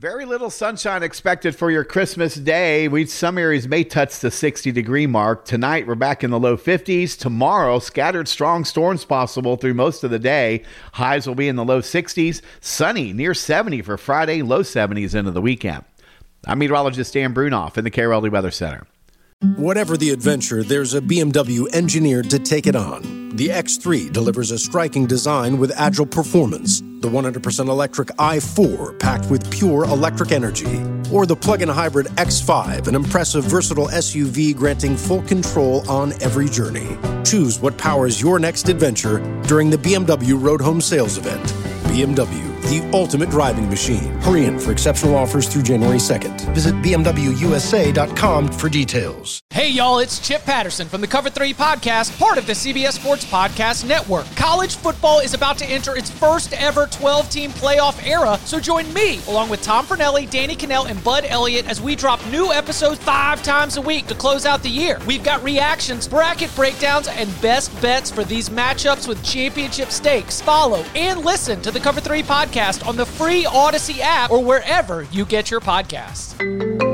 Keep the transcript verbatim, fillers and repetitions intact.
Very little sunshine expected for your Christmas day. We some areas may touch the sixty degree mark. Tonight, we're back in the low fifties. Tomorrow, scattered strong storms possible through most of the day. Highs will be in the low sixties. Sunny, near seventy for Friday, low seventies into the weekend. I'm meteorologist Dan Brunoff in the K R L D Weather Center. Whatever the adventure, there's a B M W engineered to take it on. The X three delivers a striking design with agile performance. The one hundred percent electric i four, packed with pure electric energy. Or the plug-in hybrid X five, an impressive, versatile S U V granting full control on every journey. Choose what powers your next adventure during the B M W Road Home Sales Event. B M W, the ultimate driving machine. Hurry in for exceptional offers through January second. Visit B M W U S A dot com for details. Hey, y'all, it's Chip Patterson from the Cover three Podcast, part of the C B S Sports Podcast Network. College football is about to enter its first ever twelve-team playoff era, so join me, along with Tom Fornelli, Danny Cannell, and Bud Elliott, as we drop new episodes five times a week to close out the year. We've got reactions, bracket breakdowns, and best bets for these matchups with championship stakes. Follow and listen to the Cover three Podcast on the free Odyssey app or wherever you get your podcasts.